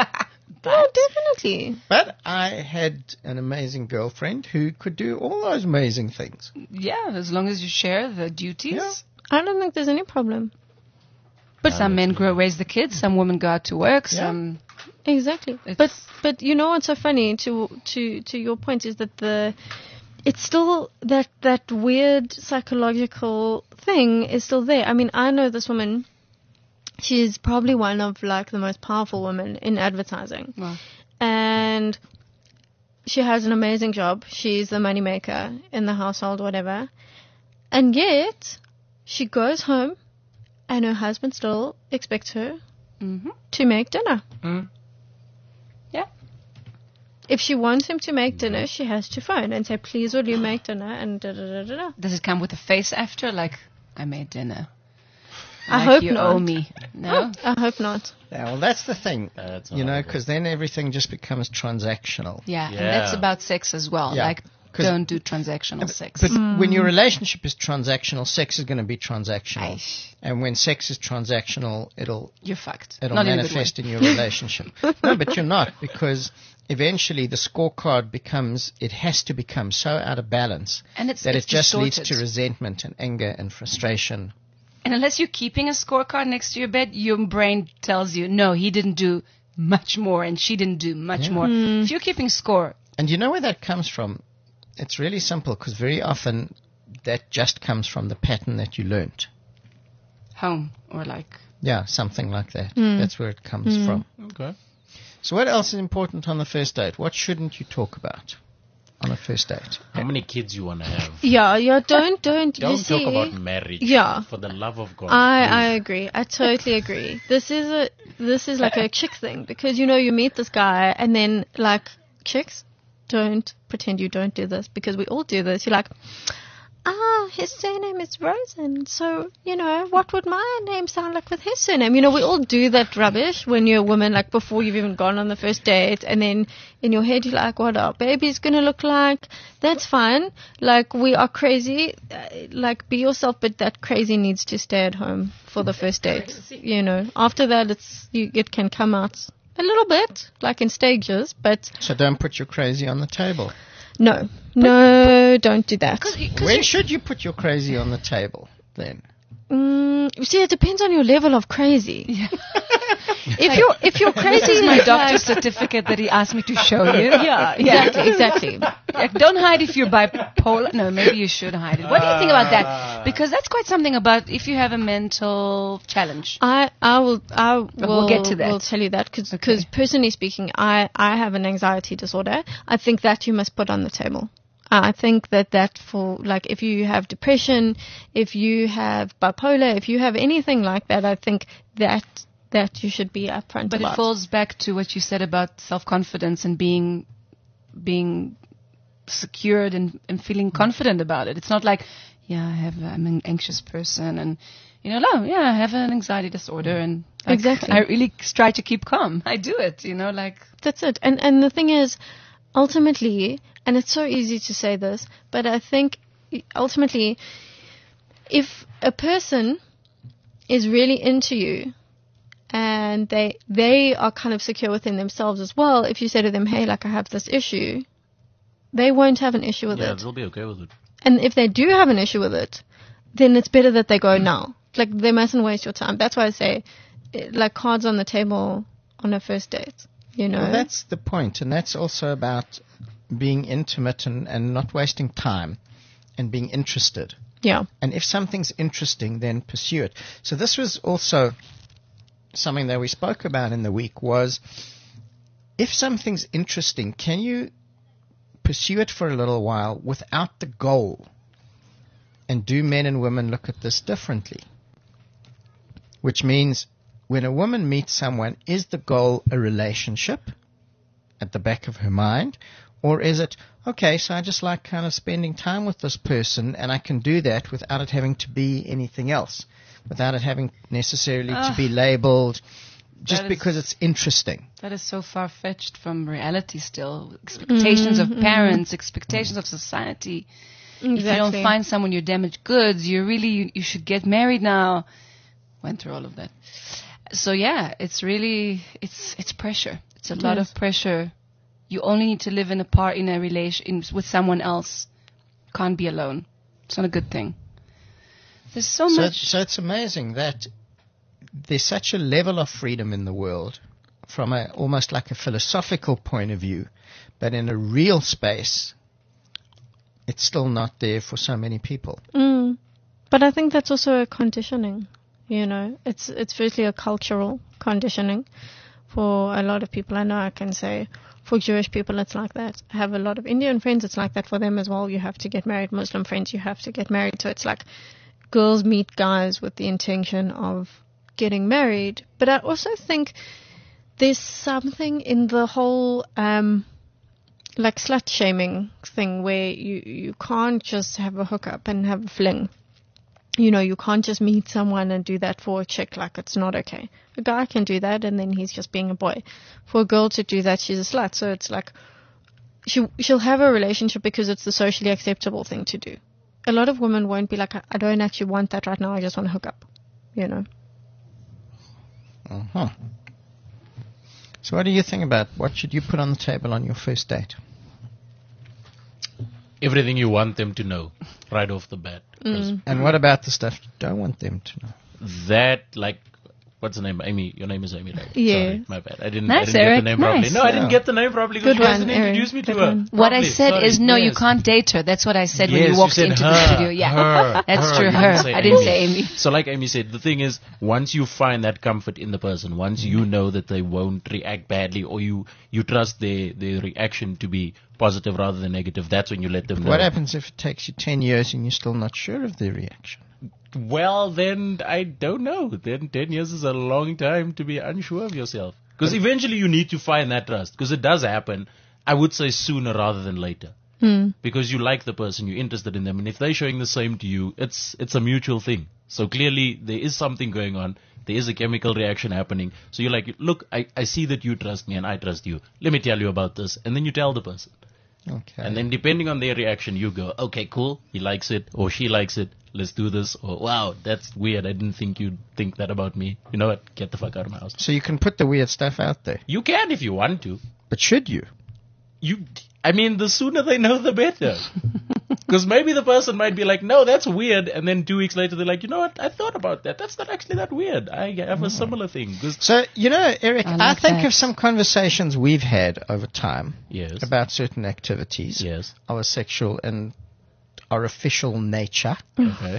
Oh, definitely. But I had an amazing girlfriend who could do all those amazing things. Yeah, as long as you share the duties. Yeah. I don't think there's any problem. But some men grow, raise the kids. Some women go out to work. Yeah. Some Exactly. It's- But but you know what's so funny to to to your point is that the it's still that that weird psychological thing is still there. I mean, I know this woman. She's probably one of like the most powerful women in advertising. Wow. And she has an amazing job. She's the moneymaker in the household, whatever. And yet, she goes home, and her husband still expects her hmm to make dinner. Mm. Yeah. If she wants him to make dinner, she has to phone and say, please, will you make dinner? And da da da da da. Does it come with a face after? Like, I made dinner. I Like hope you not. owe me. No? I hope not. Yeah, well, that's the thing, That's you know, horrible. because then everything just becomes transactional. Yeah, and Yeah. that's about sex as well. Yeah. Like, don't do transactional sex. But when your relationship is transactional, sex is going to be transactional. Aish. And when sex is transactional, it'll You're fucked. it'll Not in a good way. manifest in your relationship. No, but you're not, because eventually the scorecard becomes, it has to become so out of balance And it's, that it's it just leads distorted. to resentment and anger and frustration. And unless you're keeping a scorecard next to your bed, your brain tells you, no, he didn't do much more and she didn't do much Yeah. more. If you're keeping score, And you know where that comes from? It's really simple, because very often that just comes from the pattern that you learnt. home or like, Yeah, something like that. That's where it comes from. Okay. So what else is important on the first date? What shouldn't you talk about on a first date? How many kids you want to have? Yeah, yeah, don't, don't, you Don't see, talk about marriage. Yeah. For the love of God. I, I please. agree. I totally agree. This is a, this is like a chick thing, because, you know, you meet this guy and then, like, chicks, don't pretend you don't do this, because we all do this. You're like, ah, his surname is Rosen, so, you know, what would my name sound like with his surname? You know, we all do that rubbish when you're a woman, like, before you've even gone on the first date, and then in your head you're like, what our baby's gonna look like? That's fine. Like, we are crazy. Uh, like, be yourself, but that crazy needs to stay at home for the first date. You know, after that, it's you, it can come out a little bit, like in stages, but So don't put your crazy on the table. no, no, don't do that. When should you put your crazy on the table then? Mm, you see, it depends on your level of crazy. if you're if you're crazy, this is my like- doctor's certificate that he asked me to show you. Yeah, exactly, exactly. Like, don't hide if you're bipolar. No, maybe you should hide it. What do you think about that? Because that's quite something about if you have a mental challenge. I I will I will we'll get to that. will tell you that because Okay. personally speaking, I I have an anxiety disorder. I think that you must put on the table. I think that that for like if you have depression, if you have bipolar, if you have anything like that, I think that that you should be upfront But about. it falls back to what you said about self-confidence and being being secured and, and feeling confident about it. It's not like, yeah, I have I'm an anxious person and you know, no, yeah, I have an anxiety disorder and like, Exactly. I really try to keep calm. I do it, you know, like That's it. And and the thing is, ultimately, and it's so easy to say this, but I think ultimately, if a person is really into you and they they are kind of secure within themselves as well, if you say to them, hey, like I have this issue, they won't have an issue with Yeah, it. they'll be okay with it. And if they do have an issue with it, then it's better that they go now. Like, they mustn't waste your time. That's why I say, eh, like, cards on the table on a first date, you know? Well, that's the point, and that's also about being intimate and, and not wasting time and being interested. Yeah. And if something's interesting, then pursue it. So this was also something that we spoke about in the week was, if something's interesting, can you pursue it for a little while without the goal? And do men and women look at this differently? Which means when a woman meets someone, is the goal a relationship at the back of her mind? Or is it, okay, so I just like kind of spending time with this person and I can do that without it having to be anything else, without it having necessarily to Ugh. be labeled, just That is- because it's interesting. that is so far-fetched from reality still. Expectations of parents, expectations of society. If you don't Exactly. find someone, you're damaged goods. You really, you, you should get married now. Went through all of that. So yeah, it's really, it's it's pressure. It's a lot Yes. of pressure. You only need to live in a part in a relation in, with someone else. Can't be alone. It's not a good thing. There's so, So, much. so it's amazing that there's such a level of freedom in the world from a, almost like a philosophical point of view, but in a real space, it's still not there for so many people. Mm. But I think that's also a conditioning, you know. It's it's firstly a cultural conditioning for a lot of people. I know I can say for Jewish people it's like that. I have a lot of Indian friends, it's like that for them as well. You have to get married. Muslim friends, you have to get married. So it's like girls meet guys with the intention of getting married. But I also think there's something in the whole um like slut shaming thing where you, you can't just have a hookup and have a fling. You know, you can't just meet someone and do that for a chick. Like, it's not okay. A guy can do that and then he's just being a boy. For a girl to do that, she's a slut. So it's like, she she'll have a relationship because it's the socially acceptable thing to do. A lot of women won't be like, I, I don't actually want that right now. I just want to hook up, you know. Uh-huh. So what do you think about what should you put on the table on your first date? Everything you want them to know right off the bat. 'Cause And what about the stuff you don't want them to know? That, like, what's the name? Amy. Your name is Amy, right? Yeah. Sorry, my bad. I didn't, Nice, I didn't Eric, get the name properly. nice. No, I didn't Yeah. get the name properly because Good you guys one, didn't Eric. introduce me to Good her. one. What I properly. said Sorry. is no, you Yes. can't date her. That's what I said when Yes, you walked said into her, the studio. Yeah, her, that's her. true. You Her. didn't say I didn't Amy. say Amy. So like Amy said, the thing is, once you find that comfort in the person, once you know that they won't react badly or you, you trust their, their reaction to be positive rather than negative, that's when you let them know. What happens if it takes you ten years and you're still not sure of their reaction? Well, then I don't know. Then ten years is a long time to be unsure of yourself. Because eventually you need to find that trust. Because it does happen, I would say sooner rather than later. Because you like the person, you're interested in them, and if they're showing the same to you, it's it's a mutual thing. So clearly there is something going on. There is a chemical reaction happening. So you're like, look, I, I see that you trust me and I trust you. Let me tell you about this. And then you tell the person. Okay. And then depending on their reaction, you go, okay, cool, he likes it or she likes it. Let's do this. Or, wow, that's weird. I didn't think you'd think that about me. You know what? Get the fuck out of my house. So you can put the weird stuff out there. You can if you want to. But should you? You, I mean, the sooner they know, the better. Because maybe the person might be like, no, that's weird. And then two weeks later, they're like, you know what? I thought about that. That's not actually that weird. I have a similar thing. 'Cause- So, you know, Eric, I I, like think that. of some conversations we've had over time yes. about certain activities Yes. of a sexual and orificial nature. Okay.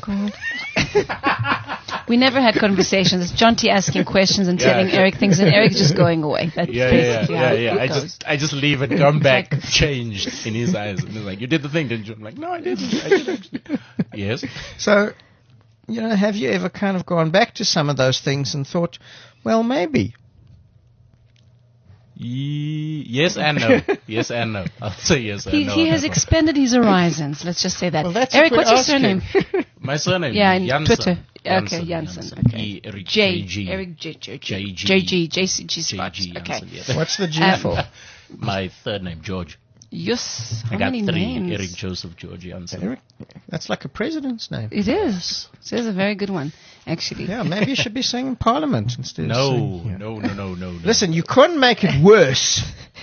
We never had conversations. It's John T asking questions and Yeah. telling Eric things, and Eric just going away. That's Yeah, yeah, basically yeah, how yeah. yeah. it I goes. just, I just leave it, come back, changed in his eyes, and he's like, "You did the thing, didn't you?" I'm like, "No, I didn't. I did actually." Yes. So, you know, have you ever kind of gone back to some of those things and thought, well, maybe? Ye- yes and no. Yes and no. I'll say yes and He, no. he on has that one. expanded his horizons. Let's just say that. Well, that's a Eric, good what's your asking. surname? My surname. Yeah, in Janssen. Twitter. Okay, Janssen, Janssen. Janssen. Okay. E. Eric J. J G. Eric J. J. J G. J G. J C G J Spot. G. Okay. Janssen, yes. What's the G Um, for? My third name, George. Yes. How I got many three. names? Eric Joseph George Janssen. Eric? That's like a president's name. It is. It is a very good one, actually. Yeah, maybe you should be saying in Parliament instead of No, saying here. no, no, no, no, no. Listen, you couldn't make it worse.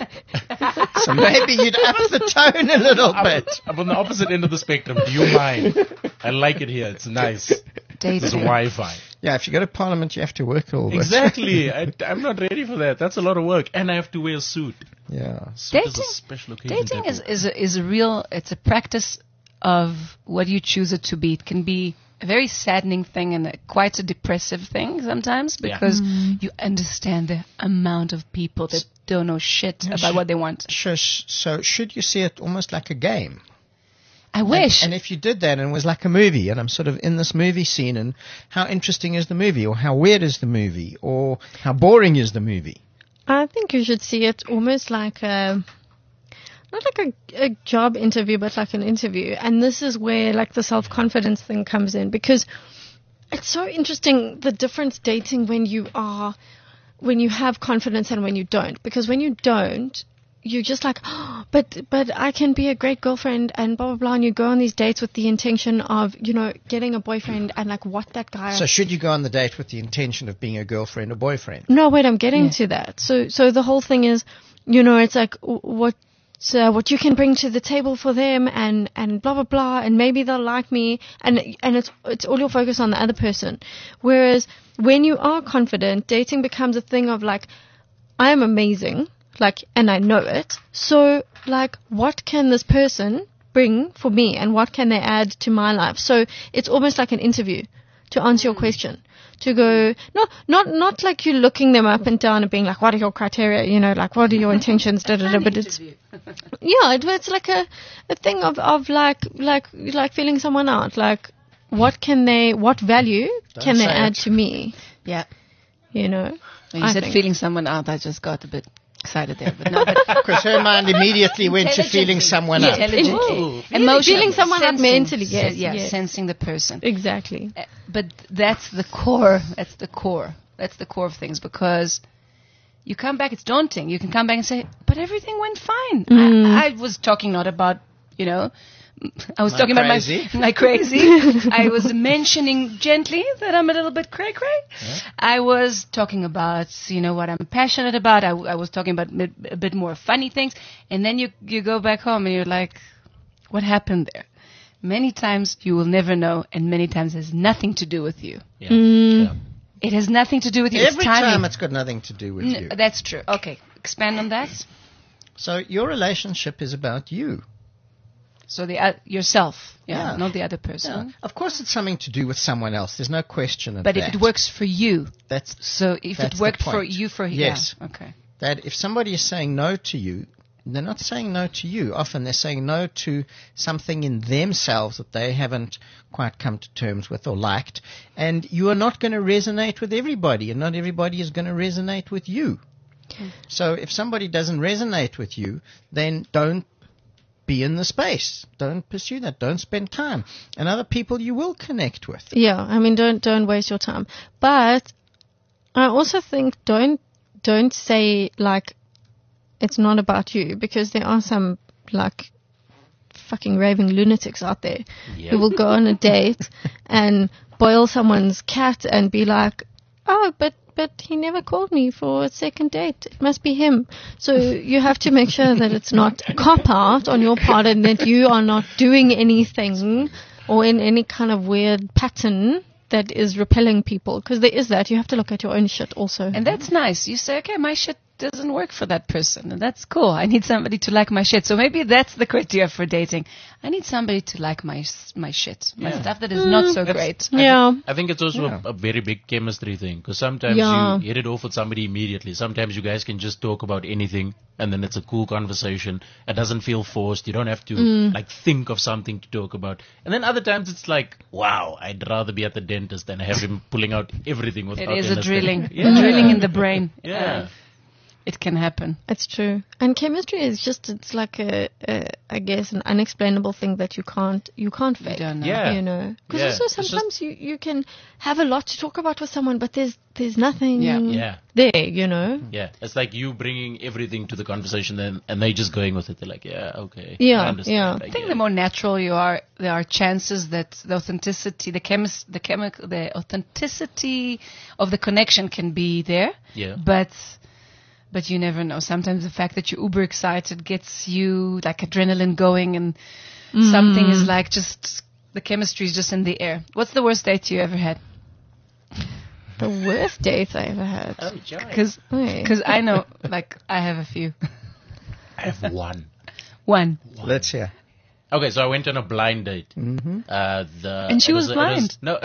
So maybe you'd up the tone a little I'm, bit. I'm on the opposite end of the spectrum. Do you mind? I like it here. It's nice. There's Dating. Wi-Fi. Yeah, if you go to Parliament, you have to work all this. Exactly. I, I'm not ready for that. That's a lot of work. And I have to wear a suit. Yeah. Suit is Dating- a special occasion. Dating is, Debbie. is, a, is a real, it's a practice of what you choose it to be. It can be a very saddening thing and a, quite a depressive thing sometimes Yeah. because you understand the amount of people that don't know shit Yeah, about sh- what they want. So, so should you see it almost like a game? I wish. And, and if you did that and it was like a movie, and I'm sort of in this movie scene, and how interesting is the movie, or how weird is the movie, or how boring is the movie? I think you should see it almost like a, not like a, a job interview, but like an interview. And this is where like the self-confidence thing comes in, because it's so interesting, the difference dating when you are, when you have confidence and when you don't. Because when you don't, you're just like, oh, but but I can be a great girlfriend and blah, blah, blah. And you go on these dates with the intention of, you know, getting a boyfriend and like what that guy... So should you go on the date with the intention of being a girlfriend or boyfriend? No, wait, I'm getting Yeah. to that. So, so the whole thing is, you know, it's like w- what, uh, what you can bring to the table for them, and and blah blah blah, and maybe they'll like me, and and it's it's all your focus on the other person. Whereas when you are confident, dating becomes a thing of like, I am amazing, like, and I know it. So, like, what can this person bring for me, and what can they add to my life? So it's almost like an interview to answer your question. To go, no, not not like you looking them up and down and being like, what are your criteria? You know, like, what are your intentions? Da, da, da, but it's, yeah, it, it's like a, a thing of, of like, like, like feeling someone out. Like, what can they, what value Don't can they say add it. to me? Yeah. You know? When you I said think. feeling someone out, I just got a bit excited there. But no, but Because her mind immediately went to feeling someone up. intelligently. Ooh. Emotionally. Feeling someone up Sensing. mentally, yes, Se- yeah, yes. sensing the person. Exactly. Uh, But that's the core. That's the core. That's the core of things, because you come back, it's daunting. You can come back and say, but but everything went fine. Mm. I, I was talking not about, you know, I was Not talking crazy. about my, my crazy. I was mentioning gently that I'm a little bit cray cray. Yeah. I was talking about, you know, what I'm passionate about. I, I was talking about mi- a bit more funny things. And then you, you go back home and you're like, what happened there? Many times you will never know, and many times it has nothing to do with you. Yeah. Mm. Yeah. It has nothing to do with you. It's Every timing. time it's got nothing to do with N- you. That's true. Okay, expand on that. So your relationship is about you. So the uh, yourself, yeah, Yeah. not the other person. Yeah. Of course, it's something to do with someone else. There's no question of But that. if it works for you, that's so if That's it the worked for point. you, for Yes. yeah, okay. that if somebody is saying no to you, they're not saying no to you. Often they're saying no to something in themselves that they haven't quite come to terms with or liked. And you are not going to resonate with everybody, and not everybody is going to resonate with you. So if somebody doesn't resonate with you, then don't be in the space. Don't pursue that. Don't spend time. And other people you will connect with. Yeah, I mean, don't don't waste your time. But I also think don't don't say like it's not about you, because there are some like fucking raving lunatics out there Yeah. who will go on a date and boil someone's cat and be like, oh, but but he never called me for a second date. It must be him. So you have to make sure that it's not a cop out on your part, and that you are not doing anything or in any kind of weird pattern that is repelling people. Because there is that. You have to look at your own shit also. And that's nice. You say, okay, my shit doesn't work for that person, and that's cool. I need somebody to like my shit. So maybe that's the criteria for dating. I need somebody to like my s- my shit, my Yeah. stuff that is not so That's- great. yeah. I think it's also Yeah. a, a very big chemistry thing, because sometimes Yeah. you hit it off with somebody immediately. Sometimes you guys can just talk about anything, and then it's a cool conversation. It doesn't feel forced. You don't have to like think of something to talk about. And then other times it's like, wow, I'd rather be at the dentist than have him pulling out everything It without is a anesthetic. drilling, Yeah. drilling in the brain. Yeah. Uh, it can happen. It's true. And chemistry is just, it's like a, a I guess, an unexplainable thing that you can't, you can't You fake. don't know. Yeah. You know, because Yeah, also it's just- sometimes you, you can have a lot to talk about with someone, but there's there's nothing Yeah. Yeah. there, you know. Yeah, it's like you bringing everything to the conversation, then and they just going with it. They're like, yeah, okay, Yeah, I understand. yeah. I I get think it. the more natural you are, there are chances that the authenticity, the chemis, the chemical, the authenticity of the connection can be there. Yeah. But, but you never know. Sometimes the fact that you're uber excited gets you like adrenaline going, and something is like just the chemistry is just in the air. What's the worst date you ever had? The worst dates I ever had. Oh, joy. Because Wait. I know, like I have a few. I have one. One. Let's hear. Okay, so I went on a blind date. Mm-hmm. Uh, the And she it was a- it blind. no,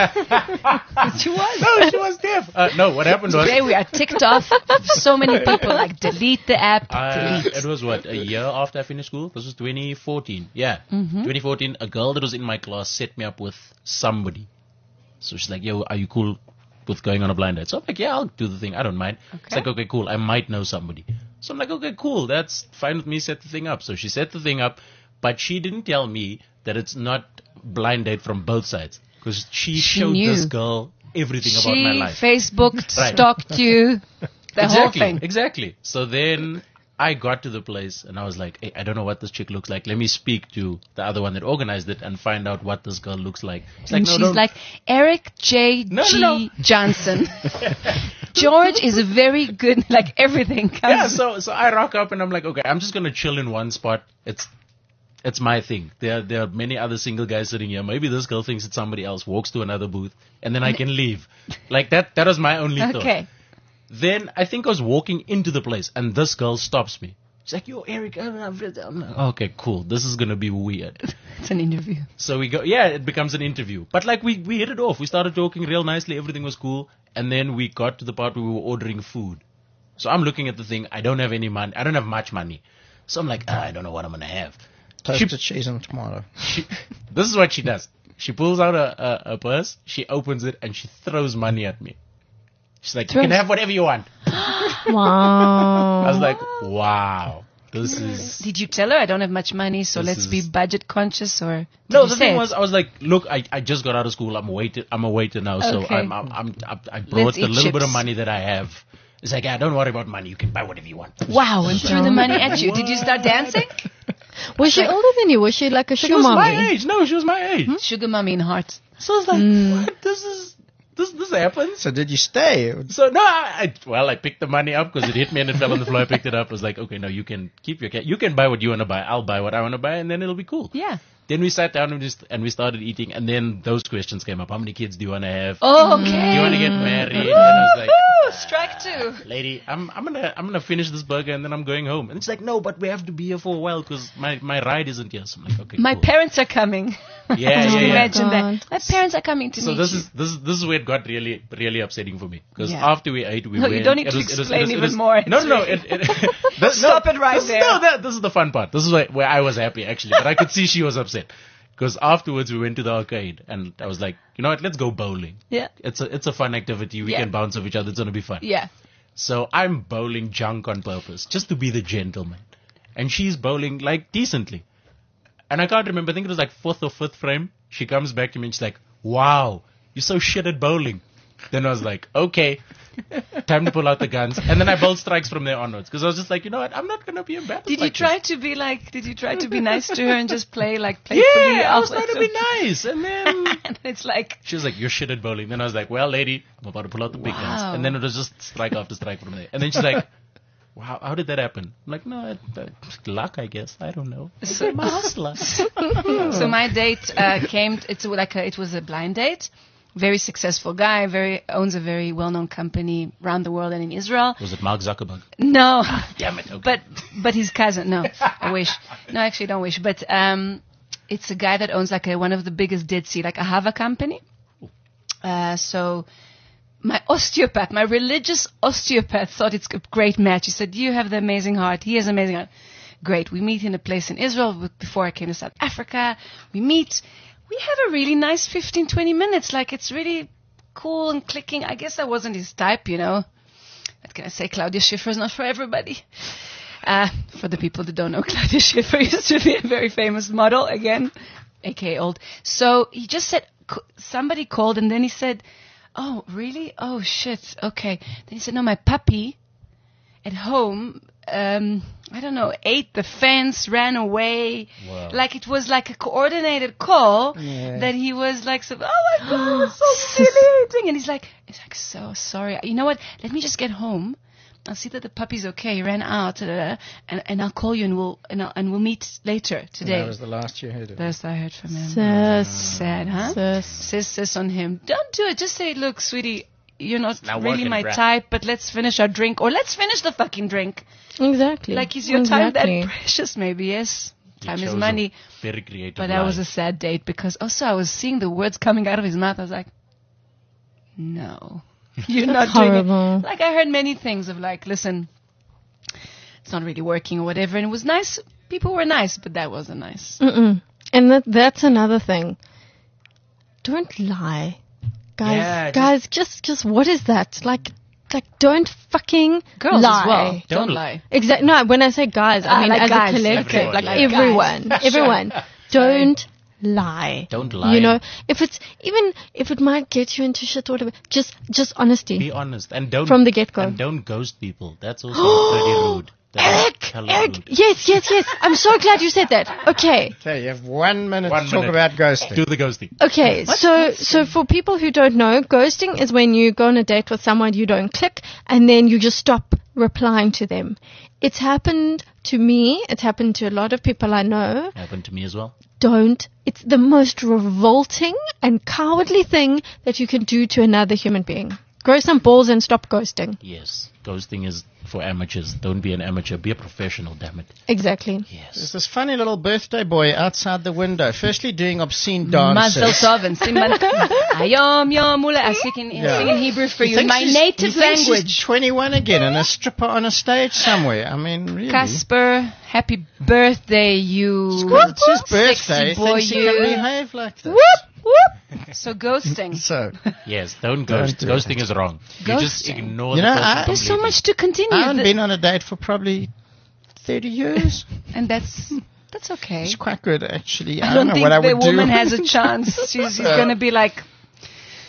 She was. no, she was deaf. Uh, no, what happened was Today we are ticked off. So many people like delete the app. Uh, delete. it was what, a year after I finished school? This was twenty fourteen. Yeah. Mm-hmm. twenty fourteen, a girl that was in my class set me up with somebody. So she's like, yo, are you cool with going on a blind date? So I'm like, yeah, I'll do the thing. I don't mind. It's Okay. like, okay, cool. I might know somebody. So I'm like, okay, cool. That's fine with me. Set the thing up. So she set the thing up, but she didn't tell me that it's not blind date from both sides. Because she, She showed knew. this girl everything about my She life. Facebooked, Right. stalked you, the whole exactly, thing. Exactly. So then I got to the place and I was like, hey, I don't know what this chick looks like. Let me speak to the other one that organized it and find out what this girl looks like. She's And like, no, she's don't- like, Eric J. No, G. no, no. Johnson. George is a very good, like everything comes. yeah. So so I rock up and I'm like, okay, I'm just gonna chill in one spot. It's it's my thing. There there are many other single guys sitting here. Maybe this girl thinks it's somebody else. Walks to another booth and then I can leave. Like that. That was my only thought. Okay. Then I think I was walking into the place and this girl stops me. She's like, yo, Eric. I'm like, okay, cool. This is gonna be weird. It's an interview. So we go, yeah, it becomes an interview. But like we, we hit it off. We started talking real nicely. Everything was cool. And then we got to the part where we were ordering food. So I'm looking at the thing. I don't have any money. I don't have much money. So I'm like, ah, I don't know what I'm going to have. Toasted cheese and tomato. She, this is what she does. She pulls out a, a, a purse. She opens it and she throws money at me. She's like, you can Throws- have whatever you want. Wow. I was like, wow. This is... Did you tell her I don't have much money, so This let's is- be budget conscious, or did No, you the say thing it? was, I was like, look, I, I just got out of school. I'm a waiter. I'm a waiter now, so Okay. I'm, I'm, I'm I I brought Let's the eat little bit of chips. money that I have, He's like, yeah, don't worry about money. You can buy whatever you want. Wow, and threw the money at you. Did you start dancing? Was she older than you? Was she like a She sugar was mommy? my age. No, she was my age. Sugar mommy in heart. So I was like, Mm. what? This is, this, this happens? So did you stay? So no, I, I well, I picked the money up because it hit me and it fell on the floor. I picked it up. I was like, okay, no, you can keep your cat. You can buy what you want to buy. I'll buy what I want to buy, and then it'll be cool. Yeah. Then we sat down and, just, and we started eating, and then those questions came up. How many kids do you want to have? Oh, Do okay. you want to get married? And I was like, Woo, strike two. lady, I'm I'm gonna I'm gonna finish this burger and then I'm going home. And it's like, no, but we have to be here for a while because my, my ride isn't here. So I'm like, okay, My cool. parents are coming. Yeah, yeah, Can you yeah. Imagine God. that. My parents are coming to So meet this you. is this is this is where it got really really upsetting for me because Yeah. after we ate we No, you went. don't need it to was- it was- it explain was- it even was- more. No, It's no, no. really- It, it, this, Stop no, it right this, there. No, that, this is the fun part. This is where, where I was happy actually, but I could see she was upset because afterwards we went to the arcade and I was like, you know what? Let's go bowling. Yeah. It's a it's a fun activity. We Yeah. can bounce off each other. It's gonna be fun. Yeah. So I'm bowling junk on purpose, just to be the gentleman. And she's bowling, like, decently. And I can't remember, I think it was like fourth or fifth frame. She comes back to me and she's like, wow, you're so shit at bowling. Then I was like, okay, time to pull out the guns. And then I bowled strikes from there onwards. Because I was just like, you know what, I'm not going to be embarrassed. Did you like try this. to be like, did you try to be nice to her and just play like playfully? Yeah, I was Oh, trying to so- be nice. And then And it's like, she was like, you're shit at bowling. Then I was like, well, lady, I'm about to pull out the big Wow. guns. And then it was just strike after strike from there. And then she's like, wow, how did that happen? I'm like, no, it, uh, luck, I guess. I don't know. So- I'm a hustler. so my date uh, came, it's like a, it was a blind date. Very successful guy, very owns a very well-known company around the world and in Israel. Was it Mark Zuckerberg? No, Damn it. Okay. but but his cousin. No, I wish. No, actually, don't wish. But um, it's a guy that owns like a, one of the biggest Dead Sea, like a Hava company. Uh, so my osteopath, my religious osteopath, thought it's a great match. He said, "You have the amazing heart. He has amazing heart. Great. We meet in a place in Israel with- before I came to South Africa. We meet. We have a really nice fifteen, twenty minutes. Like, it's really cool and clicking. I guess I wasn't his type, you know. What can I say? Claudia Schiffer is not for everybody. Uh, for the people that don't know, Claudia Schiffer used to be a very famous model, again, aka old. So he just said, c- somebody called and then he said, oh, really? Oh, shit. Okay. Then he said, no, my puppy at home, um, I don't know, ate the fence, ran away. Wow. Like it was like a coordinated call Yeah. that he was like, so, oh my God, so silly. And he's like, he's like, so sorry. You know what? Let me just get home. I'll see that the puppy's okay. He ran out, da, da, da, and and I'll call you and we'll and, I'll, and we'll meet later today. That was the last you heard of it. That's what I heard from him. Sis. Sad, huh? Sis. Sis, sis on him. Don't do it. Just say, look, sweetie, you're not not really working, my bruh. type, but let's finish our drink, or let's finish the fucking drink. Exactly. Like, is your time exactly. that precious? Maybe yes. He Time is chose a money. Very creative. But that was lie. a sad date because also I was seeing the words coming out of his mouth. I was like, no, you're not doing Horrible. it. Like I heard many things of like, listen, it's not really working or whatever. And it was nice. People were nice, but that wasn't nice. Mm-mm. And that that's another thing. Don't lie. Guys, Yeah, just- guys, just, just, what is that? Like, like, don't fucking Girls lie. as well. Don't, Don't lie. Exactly. No, when I say guys, Ah, I mean like as guys. a collective, Everyone, like yeah. everyone, Guys. everyone. Don't lie. Don't lie. You know, if it's even if it might get you into shit or whatever, just just honesty. Be honest and don't From the get-go. And don't ghost people. That's also pretty rude. That is Eric, hella Eric, rude. yes, yes, yes. I'm so glad you said that. Okay. Okay, you have one minute One to talk minute. about ghosting. Do the ghosting. Okay, so so for people who don't know, ghosting is when you go on a date with someone, you don't click, and then you just stop replying to them. It's happened to me. It's happened to a lot of people I know. Happened to me as well. Don't. It's the most revolting and cowardly thing that you can do to another human being. Grow some balls and stop ghosting. Yes. Ghosting is for amateurs. Don't be an amateur. Be a professional, damn it. Exactly. There's Yes. this funny little birthday boy outside the window, firstly doing obscene Mazel dances. tov and siman. Ayom yom ula. I speak in, Yeah. sing in Hebrew for He you. thinks My he's- native he thinks language. He's twenty-one again and a stripper on a stage somewhere. I mean, really. Casper, happy birthday, you. It's his Sexy birthday. boy, Thinks he can you. behave like this. So ghosting. So, Yes. Don't ghost. do it. Ghosting is wrong. You just Ghosting. ignore You the know, person I- There's so completely. much to continue. I haven't The- been on a date for probably thirty years. and that's that's okay. It's quite good, actually. I I don't know think what I the would do. woman has a chance. She's, she's going to be like,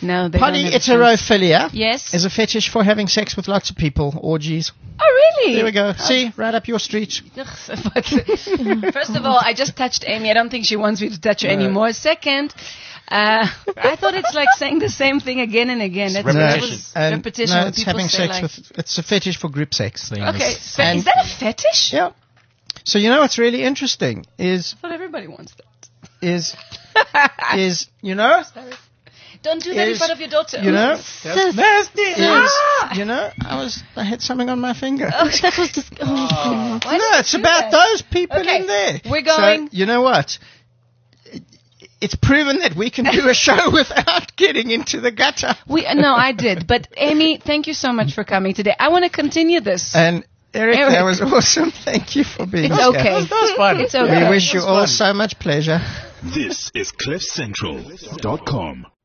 No, they don't have a chance. Polyheterophilia Yes. is a fetish for having sex with lots of people, orgies. Oh, really? There we go. See, right up your street. First of all, I just touched Amy. I don't think she wants me to touch her anymore. Second, uh, I thought it's like saying the same thing again and again. That's, that repetition. was And repetition. no, when it's people having say sex like, with. It's a fetish for group sex. Okay, fe- And- is that a fetish? Yeah. So you know what's really interesting is I thought everybody wants that. is is you know Don't do that in Is- front of your daughter. you know That's nasty. is you know I was I had something on my finger. That was just. Oh, Why No, did it's you do about that? those people Okay, in there. we're going- So, you know what? It- It's proven that we can do a show without getting into the gutter. We, no, I did. But Amy, thank you so much for coming today. I want to continue this. And Eric, Eric. that was awesome. Thank you for being It's here. okay. That's fun. It's okay. We wish you all so much pleasure. This is cliff central dot com.